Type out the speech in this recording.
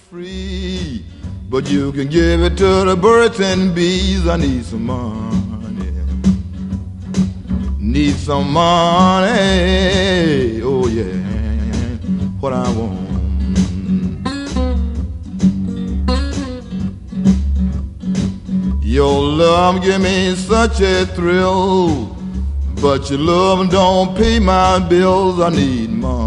free, but you can give it to the birds and bees. I need some money, need some money, oh yeah, what I want. Your love give me such a thrill, but your love don't pay my bills. I need money.